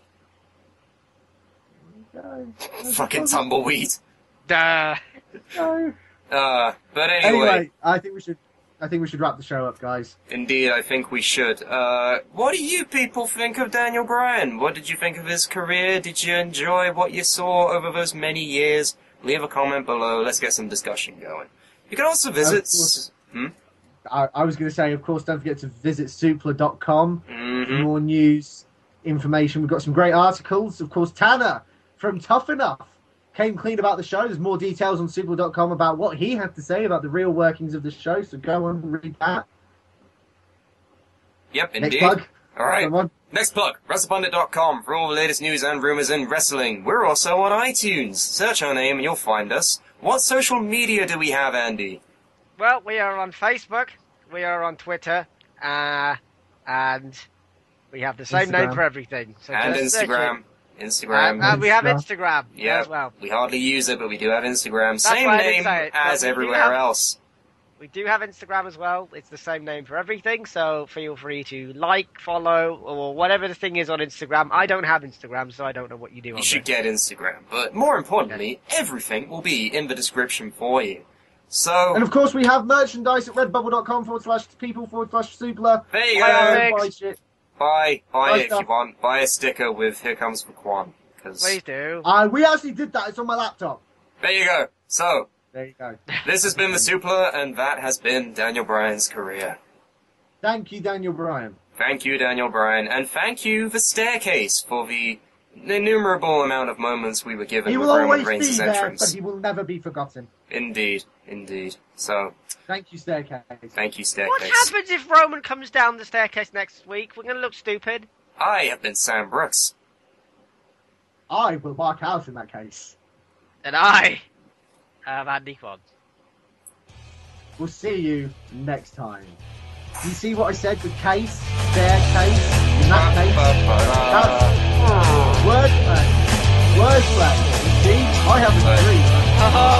Fucking tumbleweed. Duh. no. But Anyway, I think we should wrap the show up, guys. Indeed, I think we should. What do you people think of Daniel Bryan? What did you think of his career? Did you enjoy what you saw over those many years? Leave a comment below. Let's get some discussion going. You can also visit... I was going to say, of course, don't forget to visit supla.com for Mm-hmm. more news, information. We've got some great articles. Of course, Tanner from Tough Enough came clean about the show. There's more details on supla.com about what he had to say about the real workings of the show, so go on and read that. Yep, Next indeed. plug. All right. Come on. Next plug, WrestlePundit.com for all the latest news and rumors in wrestling. We're also on iTunes. Search our name and you'll find us. What social media do we have, Andy? Well, we are on Facebook, we are on Twitter, and we have the same name Instagram. for everything. So And just search Instagram. it. Instagram. And we have Instagram. Instagram Yeah, as well. we hardly use it, but we do have Instagram. Same why I didn't name say it, but as we do everywhere have- else. We do have Instagram as well. It's the same name for everything, so feel free to like, follow, or whatever the thing is on Instagram. I don't have Instagram, so I don't know what you do on You should there. get Instagram. But more importantly, everything will be in the description for you. So, And of course, we have merchandise at redbubble.com/people/supla. there you Buy our go. things. Buy shit. Buy Buy it if stuff. you want. Buy a sticker with Here Comes the Quan. 'Cause Please do. We actually did that. It's on my laptop. there you go. So, There you go. this has been the Supla, and that has been Daniel Bryan's career. Thank you, Daniel Bryan. Thank you, Daniel Bryan, and thank you, The Staircase, for the innumerable amount of moments we were given He with will Roman always be Reigns' there, but entrance. he will never be forgotten. Indeed, indeed. So, Thank you, Staircase. thank you, What Staircase. happens if Roman comes down the staircase next week? We're going to look stupid. I have been Sam Brooks. I will mark out in that case. And I have Andy Quan. We'll see you next time. You see what I said with case, staircase, in that case? That's wordplay. Wordplay. You see? I have a dream. Oh,